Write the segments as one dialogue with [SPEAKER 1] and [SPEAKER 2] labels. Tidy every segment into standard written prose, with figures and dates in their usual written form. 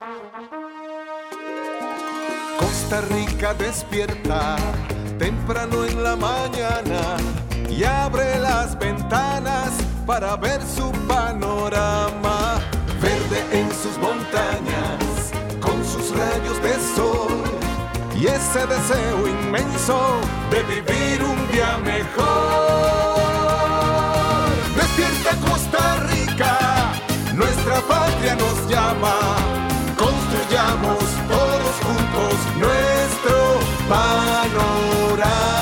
[SPEAKER 1] Costa Rica despierta temprano en la mañana y abre las ventanas para ver su panorama. Verde en sus montañas, con sus rayos de sol y ese deseo inmenso de vivir un día mejor. Despierta Costa Rica, nuestra patria nos llama. Construyamos todos juntos nuestro panorama.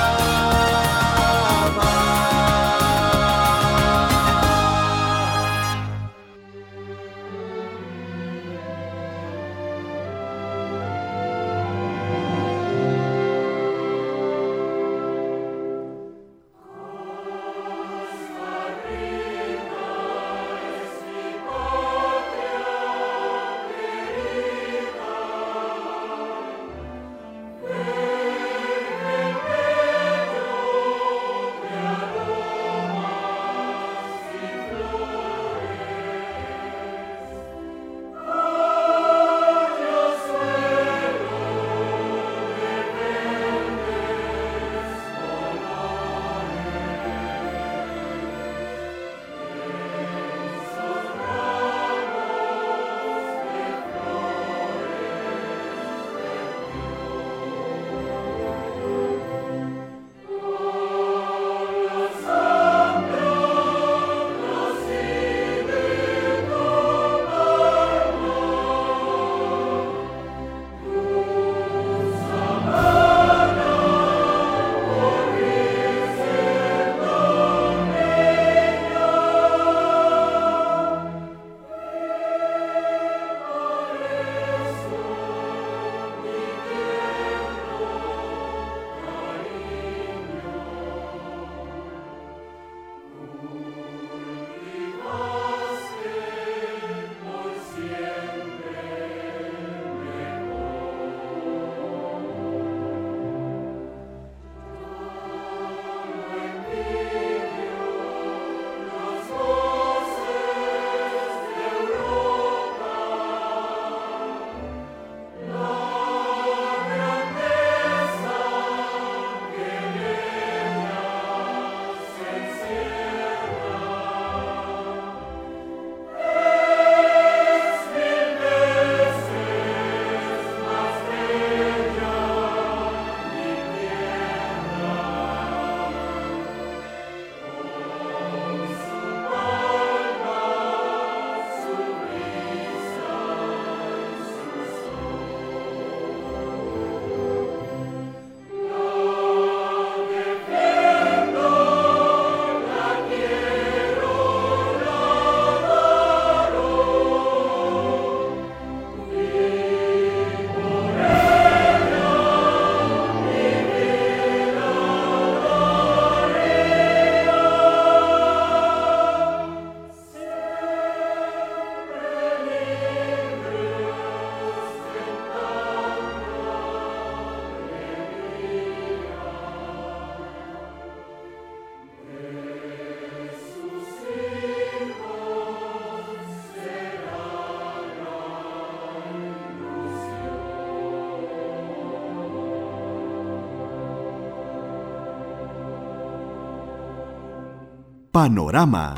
[SPEAKER 2] Panorama.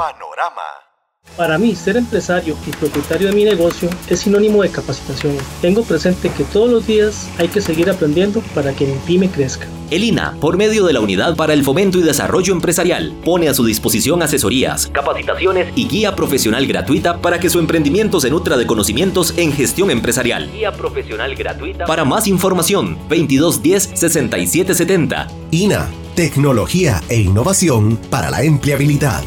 [SPEAKER 3] Para mí, ser empresario y propietario de mi negocio es sinónimo de capacitación. Tengo presente que todos los días hay que seguir aprendiendo para que mi pyme crezca.
[SPEAKER 4] El INAH, por medio de la Unidad para el Fomento y Desarrollo Empresarial, pone a su disposición asesorías, capacitaciones y guía profesional gratuita para que su emprendimiento se nutra de conocimientos en gestión empresarial. Guía profesional gratuita. Para más información, 2210-6770.
[SPEAKER 2] INAH, tecnología e innovación para la empleabilidad.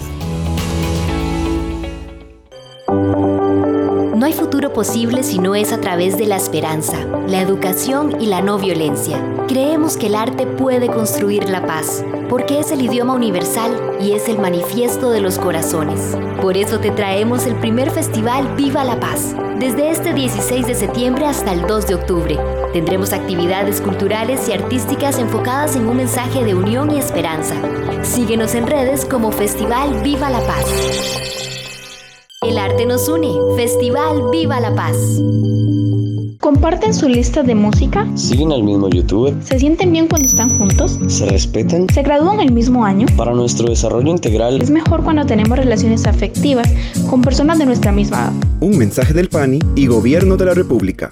[SPEAKER 5] No hay futuro posible si no es a través de la esperanza, la educación y la no violencia. Creemos que el arte puede construir la paz, porque es el idioma universal y es el manifiesto de los corazones. Por eso te traemos el primer festival Viva la Paz, desde este 16 de septiembre hasta el 2 de octubre. Tendremos actividades culturales y artísticas enfocadas en un mensaje de unión y esperanza. Síguenos en redes como Festival Viva la Paz. El El arte nos une. Festival Viva la Paz.
[SPEAKER 6] ¿Comparten su lista de música?
[SPEAKER 7] ¿Siguen al mismo youtuber?
[SPEAKER 6] ¿Se sienten bien cuando están juntos?
[SPEAKER 7] ¿Se respetan?
[SPEAKER 6] ¿Se gradúan el mismo año?
[SPEAKER 7] Para nuestro desarrollo integral
[SPEAKER 6] Es mejor cuando tenemos relaciones afectivas con personas de nuestra misma edad.
[SPEAKER 8] Un mensaje del PANI y Gobierno de la República.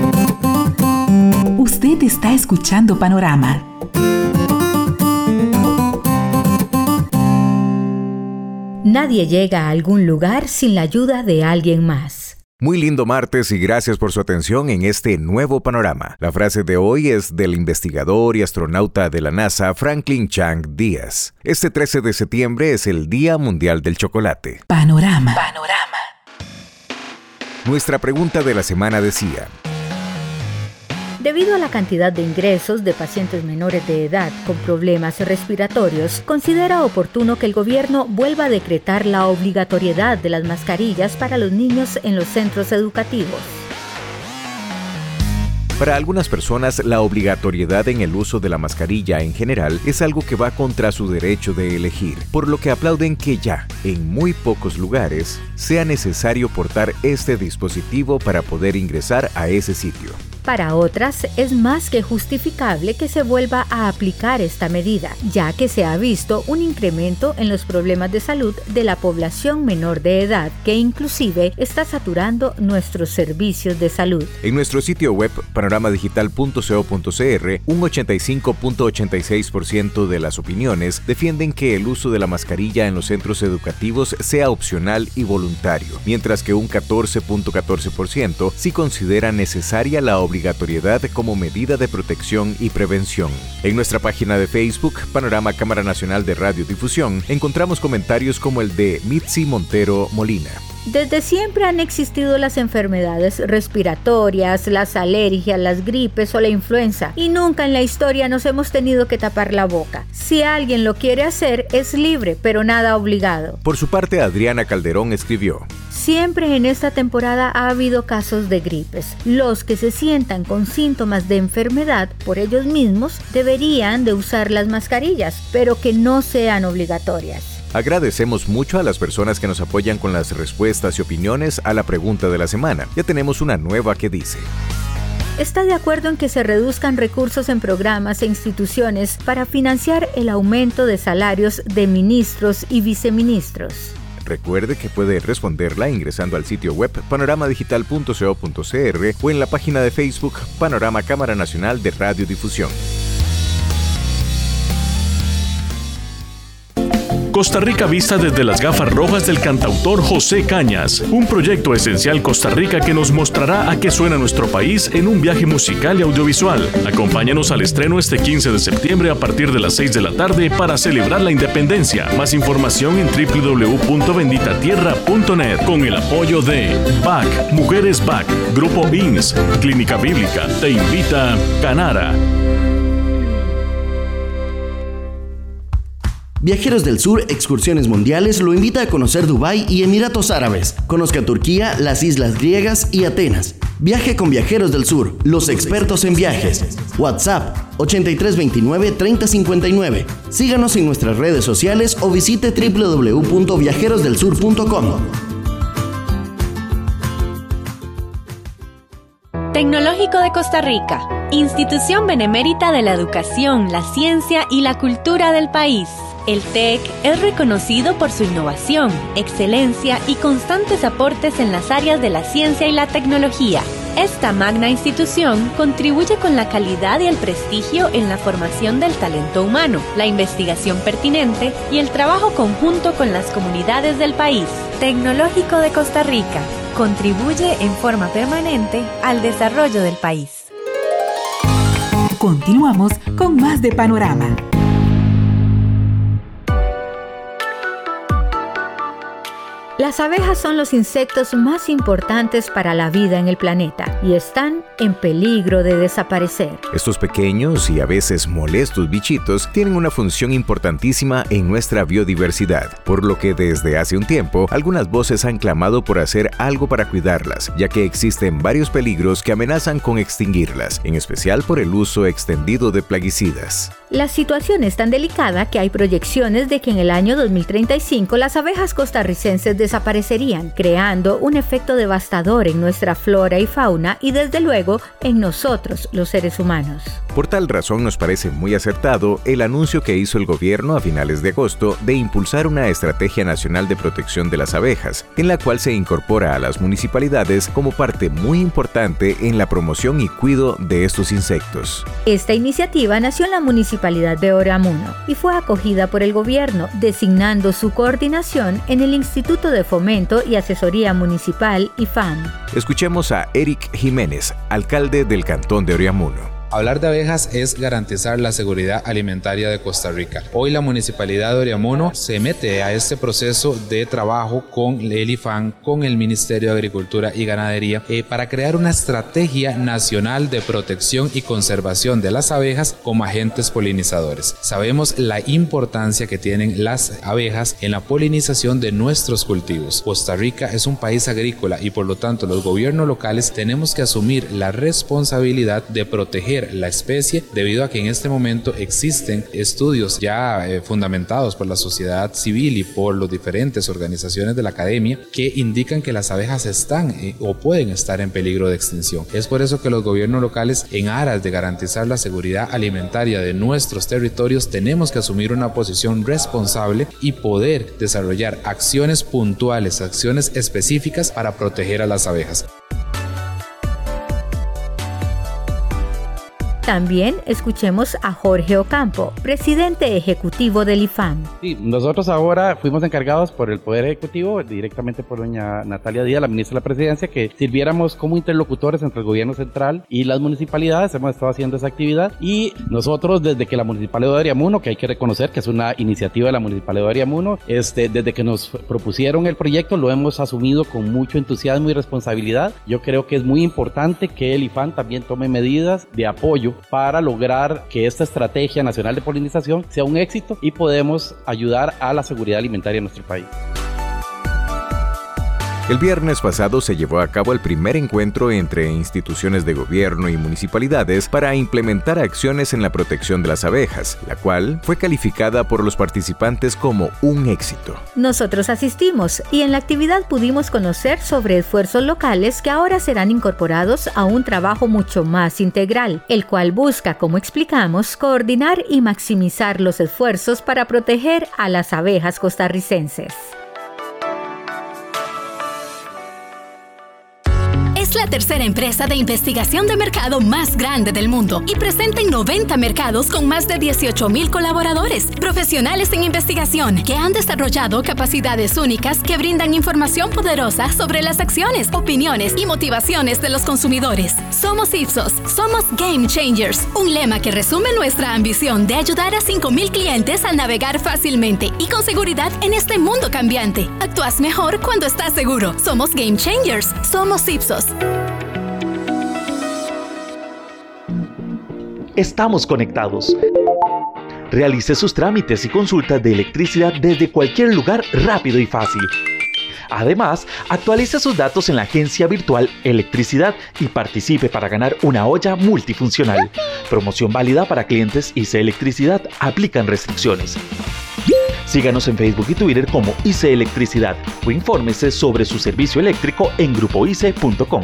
[SPEAKER 9] Usted está escuchando Panorama. Nadie llega a algún lugar sin la ayuda de alguien más.
[SPEAKER 10] Muy lindo martes y gracias por su atención en este nuevo panorama. La frase de hoy es del investigador y astronauta de la NASA Franklin Chang Díaz. Este 13 de septiembre es el Día Mundial del Chocolate.
[SPEAKER 9] Panorama.
[SPEAKER 10] Nuestra pregunta de la semana decía:
[SPEAKER 9] Debido a la cantidad de ingresos de pacientes menores de edad con problemas respiratorios, ¿considera oportuno que el gobierno vuelva a decretar la obligatoriedad de las mascarillas para los niños en los centros educativos?
[SPEAKER 10] Para algunas personas, la obligatoriedad en el uso de la mascarilla en general es algo que va contra su derecho de elegir, por lo que aplauden que ya, en muy pocos lugares, sea necesario portar este dispositivo para poder ingresar a ese sitio.
[SPEAKER 9] Para otras, es más que justificable que se vuelva a aplicar esta medida, ya que se ha visto un incremento en los problemas de salud de la población menor de edad, que inclusive está saturando nuestros servicios de salud.
[SPEAKER 10] En nuestro sitio web, panoramadigital.co.cr, un 85.86% de las opiniones defienden que el uso de la mascarilla en los centros educativos sea opcional y voluntario, mientras que un 14.14% sí considera necesaria la obligatoriedad como medida de protección y prevención. En nuestra página de Facebook, Panorama Cámara Nacional de Radiodifusión, encontramos comentarios como el de Mitzi Montero Molina.
[SPEAKER 9] Desde siempre han existido las enfermedades respiratorias, las alergias, las gripes o la influenza, y nunca en la historia nos hemos tenido que tapar la boca. Si alguien lo quiere hacer, es libre, pero nada obligado.
[SPEAKER 10] Por su parte, Adriana Calderón escribió:
[SPEAKER 9] Siempre en esta temporada ha habido casos de gripes. Los que se sientan con síntomas de enfermedad por ellos mismos deberían de usar las mascarillas, pero que no sean obligatorias.
[SPEAKER 10] Agradecemos mucho a las personas que nos apoyan con las respuestas y opiniones a la pregunta de la semana. Ya tenemos una nueva que dice:
[SPEAKER 9] ¿Está de acuerdo en que se reduzcan recursos en programas e instituciones para financiar el aumento de salarios de ministros y viceministros?
[SPEAKER 10] Recuerde que puede responderla ingresando al sitio web panoramadigital.co.cr o en la página de Facebook Panorama Cámara Nacional de Radiodifusión.
[SPEAKER 11] Costa Rica vista desde las gafas rojas del cantautor José Cañas, un proyecto esencial Costa Rica que nos mostrará a qué suena nuestro país en un viaje musical y audiovisual. Acompáñanos al estreno este 15 de septiembre a partir de las 6 de la tarde para celebrar la independencia. Más información en www.benditatierra.net con el apoyo de BAC, Mujeres BAC, Grupo INS, Clínica Bíblica, Te Invita Canara.
[SPEAKER 12] Viajeros del Sur Excursiones Mundiales lo invita a conocer Dubái y Emiratos Árabes. Conozca Turquía, las islas griegas y Atenas. Viaje con Viajeros del Sur, los expertos en viajes. WhatsApp 8329-3059. Síganos en nuestras redes sociales o visite www.viajerosdelsur.com.
[SPEAKER 13] Tecnológico de Costa Rica, institución benemérita de la educación, la ciencia y la cultura del país. El TEC es reconocido por su innovación, excelencia y constantes aportes en las áreas de la ciencia y la tecnología. Esta magna institución contribuye con la calidad y el prestigio en la formación del talento humano, la investigación pertinente y el trabajo conjunto con las comunidades del país. Tecnológico de Costa Rica contribuye en forma permanente al desarrollo del país.
[SPEAKER 9] Continuamos con más de Panorama. Las abejas son los insectos más importantes para la vida en el planeta y están en peligro de desaparecer.
[SPEAKER 10] Estos pequeños y a veces molestos bichitos tienen una función importantísima en nuestra biodiversidad, por lo que desde hace un tiempo algunas voces han clamado por hacer algo para cuidarlas, ya que existen varios peligros que amenazan con extinguirlas, en especial por el uso extendido de plaguicidas.
[SPEAKER 9] La situación es tan delicada que hay proyecciones de que en el año 2035 las abejas costarricenses desaparecerán desaparecerían, creando un efecto devastador en nuestra flora y fauna y desde luego en nosotros, los seres humanos.
[SPEAKER 10] Por tal razón nos parece muy acertado el anuncio que hizo el gobierno a finales de agosto de impulsar una estrategia nacional de protección de las abejas, en la cual se incorpora a las municipalidades como parte muy importante en la promoción y cuidado de estos insectos.
[SPEAKER 9] Esta iniciativa nació en la municipalidad de Oriamuno y fue acogida por el gobierno, designando su coordinación en el Instituto de Fomento y Asesoría Municipal IFAM.
[SPEAKER 10] Escuchemos a Eric Jiménez, alcalde del Cantón de Oriamuno.
[SPEAKER 14] Hablar de abejas es garantizar la seguridad alimentaria de Costa Rica. Hoy la Municipalidad de Oriamuno se mete a este proceso de trabajo con el IFAM, con el Ministerio de Agricultura y Ganadería, para crear una estrategia nacional de protección y conservación de las abejas como agentes polinizadores. Sabemos la importancia que tienen las abejas en la polinización de nuestros cultivos. Costa Rica es un país agrícola y por lo tanto los gobiernos locales tenemos que asumir la responsabilidad de proteger la especie, debido a que en este momento existen estudios ya fundamentados por la sociedad civil y por las diferentes organizaciones de la academia que indican que las abejas están o pueden estar en peligro de extinción. Es por eso que los gobiernos locales, en aras de garantizar la seguridad alimentaria de nuestros territorios, tenemos que asumir una posición responsable y poder desarrollar acciones puntuales, acciones específicas para proteger a las abejas.
[SPEAKER 9] También escuchemos a Jorge Ocampo, presidente ejecutivo del IFAM.
[SPEAKER 15] Sí, nosotros ahora fuimos encargados por el Poder Ejecutivo, directamente por doña Natalia Díaz, la ministra de la Presidencia, que sirviéramos como interlocutores entre el gobierno central y las municipalidades. Hemos estado haciendo esa actividad y nosotros, desde que la Municipalidad de Oriamuno, que hay que reconocer que es una iniciativa de la Municipalidad de Oriamuno, desde que nos propusieron el proyecto lo hemos asumido con mucho entusiasmo y responsabilidad. Yo creo que es muy importante que el IFAM también tome medidas de apoyo para lograr que esta estrategia nacional de polinización sea un éxito y podemos ayudar a la seguridad alimentaria de nuestro país.
[SPEAKER 10] El viernes pasado se llevó a cabo el primer encuentro entre instituciones de gobierno y municipalidades para implementar acciones en la protección de las abejas, la cual fue calificada por los participantes como un éxito.
[SPEAKER 9] Nosotros asistimos y en la actividad pudimos conocer sobre esfuerzos locales que ahora serán incorporados a un trabajo mucho más integral, el cual busca, como explicamos, coordinar y maximizar los esfuerzos para proteger a las abejas costarricenses.
[SPEAKER 16] Es la tercera empresa de investigación de mercado más grande del mundo y presente en 90 mercados con más de 18,000 colaboradores, profesionales en investigación que han desarrollado capacidades únicas que brindan información poderosa sobre las acciones, opiniones y motivaciones de los consumidores. Somos Ipsos, somos Game Changers, un lema que resume nuestra ambición de ayudar a 5,000 clientes a navegar fácilmente y con seguridad en este mundo cambiante. Actúas mejor cuando estás seguro. Somos Game Changers, somos Ipsos.
[SPEAKER 17] Estamos conectados. Realice sus trámites y consultas de electricidad desde cualquier lugar rápido y fácil. Además, actualice sus datos en la agencia virtual Electricidad y participe para ganar una olla multifuncional. Promoción válida para clientes IC Electricidad. Aplican restricciones. Síganos en Facebook y Twitter como IC Electricidad o infórmese sobre su servicio eléctrico en grupoice.com.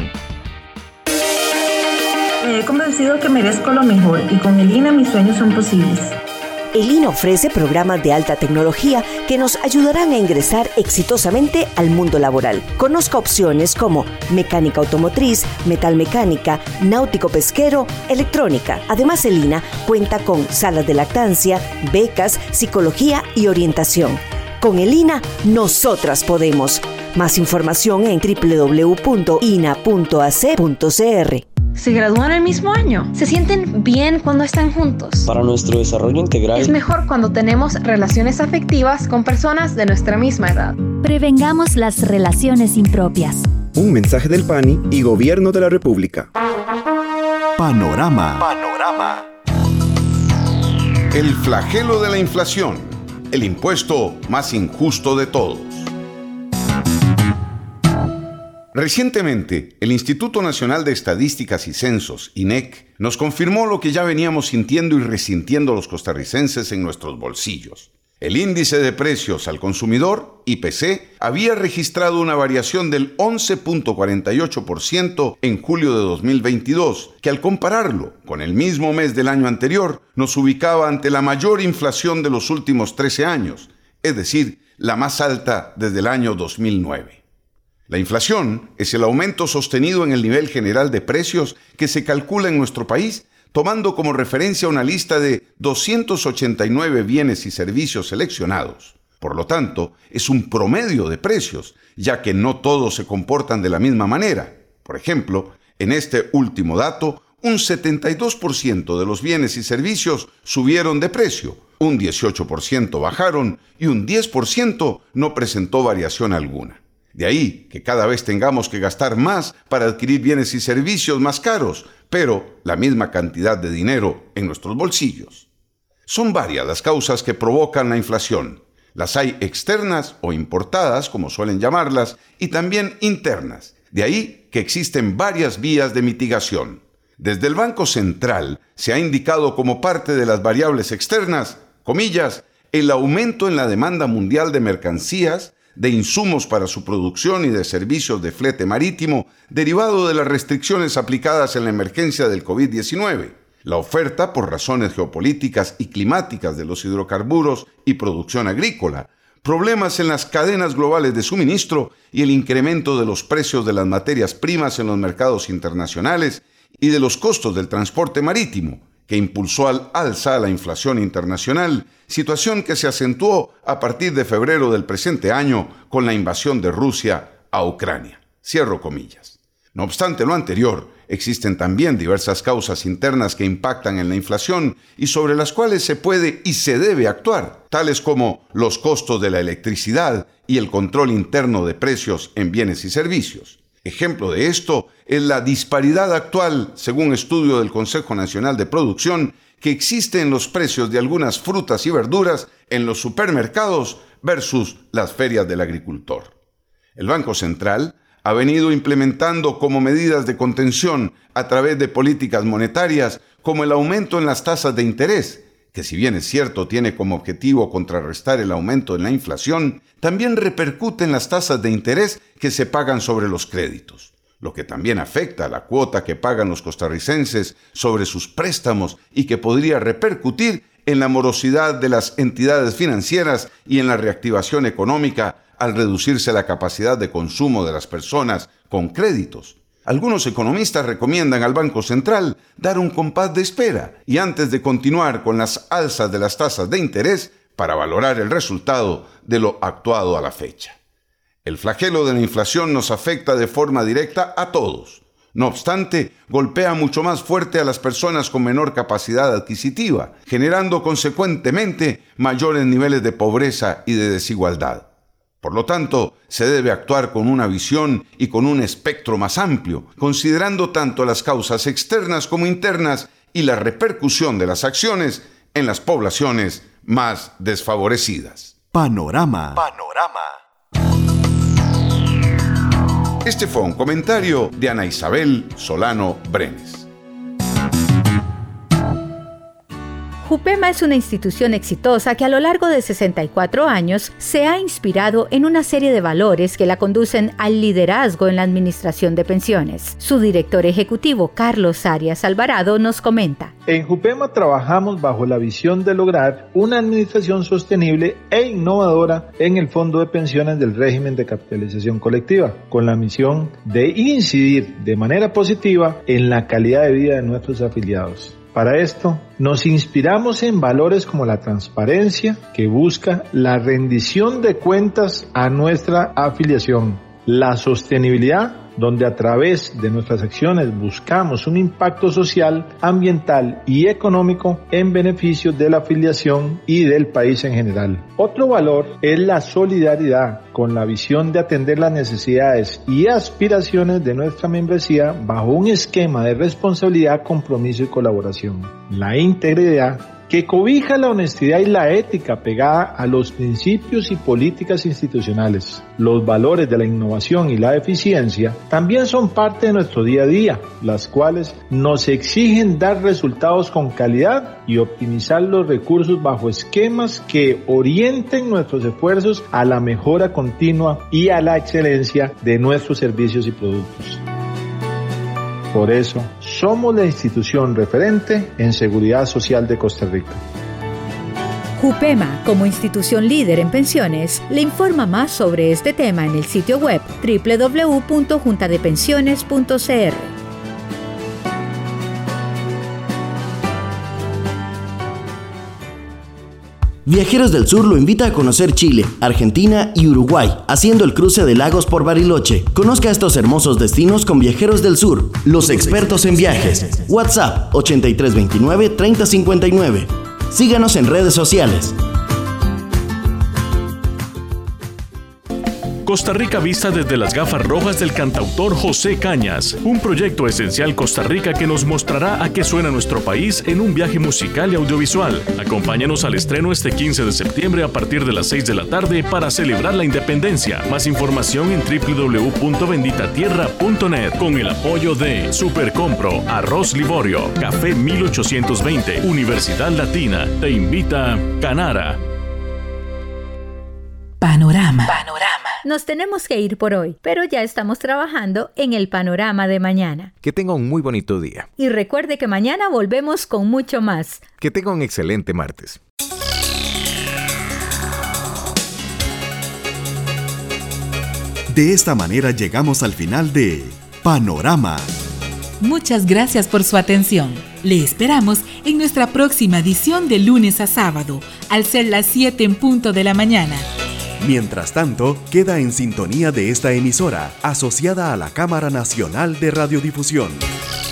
[SPEAKER 18] He convencido que merezco lo mejor y con el INA mis sueños son posibles.
[SPEAKER 19] El INA ofrece programas de alta tecnología que nos ayudarán a ingresar exitosamente al mundo laboral. Conozca opciones como mecánica automotriz, metalmecánica, náutico pesquero, electrónica. Además, el INA cuenta con salas de lactancia, becas, psicología y orientación. Con el INA, nosotras podemos. Más información en www.ina.ac.cr.
[SPEAKER 6] ¿Se gradúan el mismo año? ¿Se sienten bien cuando están juntos?
[SPEAKER 7] Para nuestro desarrollo integral,
[SPEAKER 6] es mejor cuando tenemos relaciones afectivas con personas de nuestra misma edad.
[SPEAKER 5] Prevengamos las relaciones impropias.
[SPEAKER 8] Un mensaje del PANI y Gobierno de la República.
[SPEAKER 2] Panorama.
[SPEAKER 20] El flagelo de la inflación, el impuesto más injusto de todos. Recientemente, el Instituto Nacional de Estadísticas y Censos, INEC, nos confirmó lo que ya veníamos sintiendo y resintiendo los costarricenses en nuestros bolsillos. El índice de precios al consumidor, IPC, había registrado una variación del 11.48% en julio de 2022, que al compararlo con el mismo mes del año anterior, nos ubicaba ante la mayor inflación de los últimos 13 años, es decir, la más alta desde el año 2009. La inflación es el aumento sostenido en el nivel general de precios que se calcula en nuestro país, tomando como referencia una lista de 289 bienes y servicios seleccionados. Por lo tanto, es un promedio de precios, ya que no todos se comportan de la misma manera. Por ejemplo, en este último dato, un 72% de los bienes y servicios subieron de precio, un 18% bajaron y un 10% no presentó variación alguna. De ahí que cada vez tengamos que gastar más para adquirir bienes y servicios más caros, pero la misma cantidad de dinero en nuestros bolsillos. Son varias las causas que provocan la inflación. Las hay externas o importadas, como suelen llamarlas, y también internas. De ahí que existen varias vías de mitigación. Desde el Banco Central se ha indicado como parte de las variables externas, comillas, el aumento en la demanda mundial de mercancías, de insumos para su producción y de servicios de flete marítimo derivado de las restricciones aplicadas en la emergencia del COVID-19, la oferta por razones geopolíticas y climáticas de los hidrocarburos y producción agrícola, problemas en las cadenas globales de suministro y el incremento de los precios de las materias primas en los mercados internacionales y de los costos del transporte marítimo, que impulsó al alza la inflación internacional, situación que se acentuó a partir de febrero del presente año con la invasión de Rusia a Ucrania. Cierro comillas. No obstante lo anterior, existen también diversas causas internas que impactan en la inflación y sobre las cuales se puede y se debe actuar, tales como los costos de la electricidad y el control interno de precios en bienes y servicios. Ejemplo de esto es la disparidad actual, según estudio del Consejo Nacional de Producción, que existe en los precios de algunas frutas y verduras en los supermercados versus las ferias del agricultor. El Banco Central ha venido implementando como medidas de contención a través de políticas monetarias como el aumento en las tasas de interés, que si bien es cierto tiene como objetivo contrarrestar el aumento en la inflación, también repercute en las tasas de interés que se pagan sobre los créditos, lo que también afecta a la cuota que pagan los costarricenses sobre sus préstamos y que podría repercutir en la morosidad de las entidades financieras y en la reactivación económica al reducirse la capacidad de consumo de las personas con créditos. Algunos economistas recomiendan al Banco Central dar un compás de espera y antes de continuar con las alzas de las tasas de interés para valorar el resultado de lo actuado a la fecha. El flagelo de la inflación nos afecta de forma directa a todos. No obstante, golpea mucho más fuerte a las personas con menor capacidad adquisitiva, generando consecuentemente mayores niveles de pobreza y de desigualdad. Por lo tanto, se debe actuar con una visión y con un espectro más amplio, considerando tanto las causas externas como internas y la repercusión de las acciones en las poblaciones más desfavorecidas.
[SPEAKER 2] Panorama.
[SPEAKER 20] Este fue un comentario de Ana Isabel Solano Brenes.
[SPEAKER 9] Jupema es una institución exitosa que a lo largo de 64 años se ha inspirado en una serie de valores que la conducen al liderazgo en la administración de pensiones. Su director ejecutivo, Carlos Arias Alvarado, nos comenta.
[SPEAKER 21] En Jupema trabajamos bajo la visión de lograr una administración sostenible e innovadora en el fondo de pensiones del régimen de capitalización colectiva, con la misión de incidir de manera positiva en la calidad de vida de nuestros afiliados. Para esto, nos inspiramos en valores como la transparencia, que busca la rendición de cuentas a nuestra afiliación, la sostenibilidad, donde a través de nuestras acciones buscamos un impacto social, ambiental y económico en beneficio de la afiliación y del país en general. Otro valor es la solidaridad, con la visión de atender las necesidades y aspiraciones de nuestra membresía bajo un esquema de responsabilidad, compromiso y colaboración. La integridad, que cobija la honestidad y la ética pegada a los principios y políticas institucionales. Los valores de la innovación y la eficiencia también son parte de nuestro día a día, las cuales nos exigen dar resultados con calidad y optimizar los recursos bajo esquemas que orienten nuestros esfuerzos a la mejora continua y a la excelencia de nuestros servicios y productos. Por eso, somos la institución referente en seguridad social de Costa Rica.
[SPEAKER 9] Jupema, como institución líder en pensiones, le informa más sobre este tema en el sitio web www.juntadepensiones.cr.
[SPEAKER 12] Viajeros del Sur lo invita a conocer Chile, Argentina y Uruguay, haciendo el cruce de lagos por Bariloche. Conozca estos hermosos destinos con Viajeros del Sur, los expertos en viajes. WhatsApp 8329-3059. Síganos en redes sociales.
[SPEAKER 11] Costa Rica vista desde las gafas rojas del cantautor José Cañas, un proyecto esencial Costa Rica que nos mostrará a qué suena nuestro país en un viaje musical y audiovisual. Acompáñanos al estreno este 15 de septiembre a partir de las 6 de la tarde para celebrar la independencia. Más información en www.benditatierra.net con el apoyo de Supercompro, Arroz Liborio, Café 1820, Universidad Latina. Te invita Canara.
[SPEAKER 9] Panorama. Nos tenemos que ir por hoy, pero ya estamos trabajando en el panorama de mañana.
[SPEAKER 10] Que tenga un muy bonito día.
[SPEAKER 9] Y recuerde que mañana volvemos con mucho más.
[SPEAKER 10] Que tenga un excelente martes.
[SPEAKER 2] De esta manera llegamos al final de Panorama.
[SPEAKER 1] Muchas gracias por su atención. Le esperamos en nuestra próxima edición de lunes a sábado, al ser las 7 en punto de la mañana.
[SPEAKER 2] Mientras tanto, queda en sintonía de esta emisora, asociada a la Cámara Nacional de Radiodifusión.